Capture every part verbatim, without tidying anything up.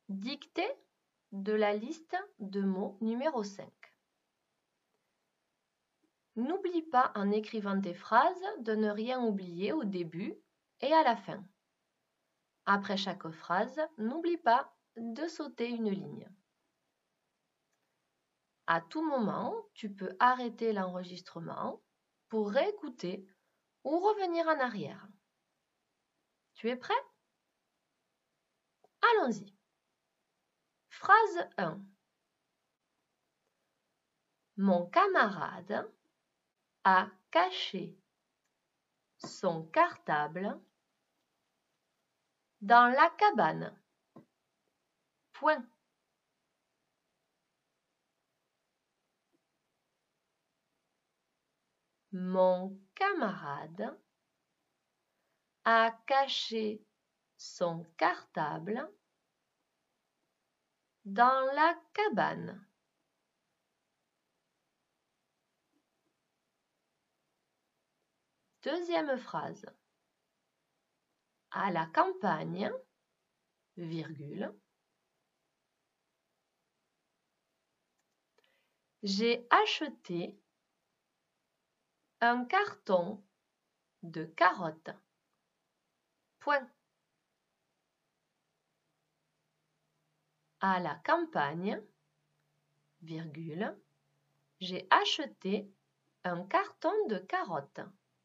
Dictée de la liste de mots numéro cinq. N'oublie pas en écrivant tes phrases de ne rien oublier au début et à la fin. Après chaque phrase, n'oublie pas de sauter une ligne. À tout moment, tu peux arrêter l'enregistrement pour réécouter ou revenir en arrière. Tu es prêt? Allons-y. Phrase un. Mon camarade a caché son cartable dans la cabane. Point. Mon camarade a caché son cartable dans la cabane. Deuxième phrase. À la campagne, virgule, j'ai acheté un carton de carottes. Point. À la campagne, virgule, j'ai acheté un carton de carottes.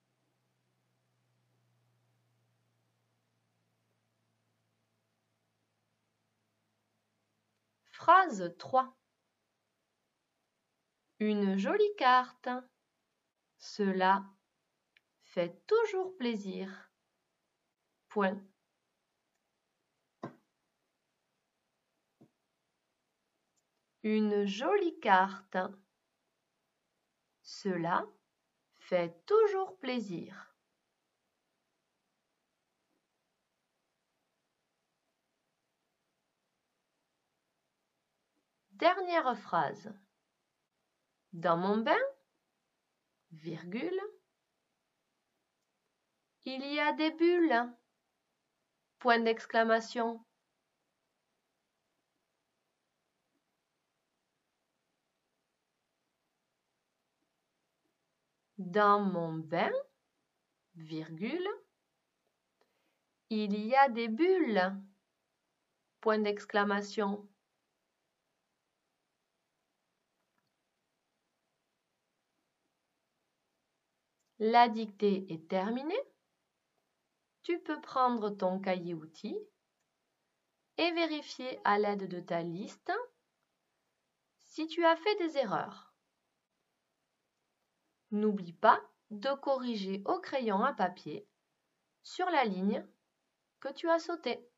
Phrase trois. Une jolie carte. Cela fait toujours plaisir. Point. Une jolie carte. Cela fait toujours plaisir. Dernière phrase. Dans mon bain, virgule, il y a des bulles. Point d'exclamation. Dans mon bain, virgule, il y a des bulles. Point d'exclamation. La dictée est terminée. Tu peux prendre ton cahier-outil et vérifier à l'aide de ta liste si tu as fait des erreurs. N'oublie pas de corriger au crayon à papier sur la ligne que tu as sautée.